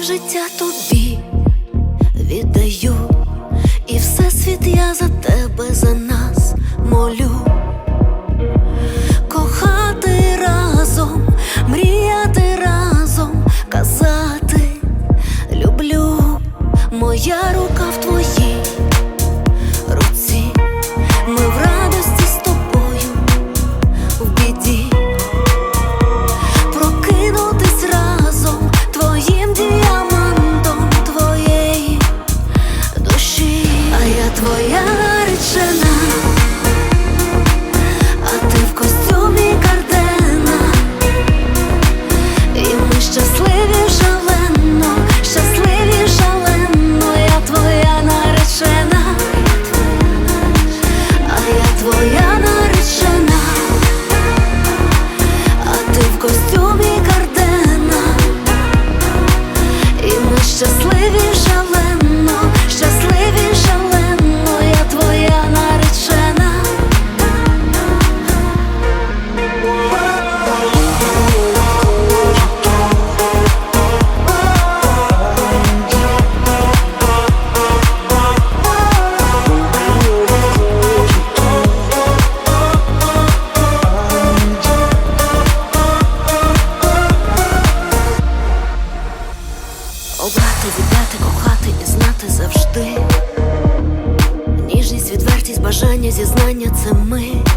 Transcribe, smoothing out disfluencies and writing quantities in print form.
півжиття тобі віддаю, і всесвіт я за тебе, за нас молю. Кохати разом, мріяти разом, казати люблю. Моя рука в твоїй руці, ми в радості з тобою, в біді. Прокинутись разом твоїм діамантом твоєї душі. А я твоя наречена, а ти в костюмі Гардена, і ми щасливі шалено, щасливі шалено. Я твоя наречена, а я твоя наречена, а ти в костюмі Гардена, і ми щасливі шалено, щасливі шалено. Я твоя наречена. Обрати, віддати, кохати і знати завжди. Ніжність, відвертість, бажання, зізнання — це ми.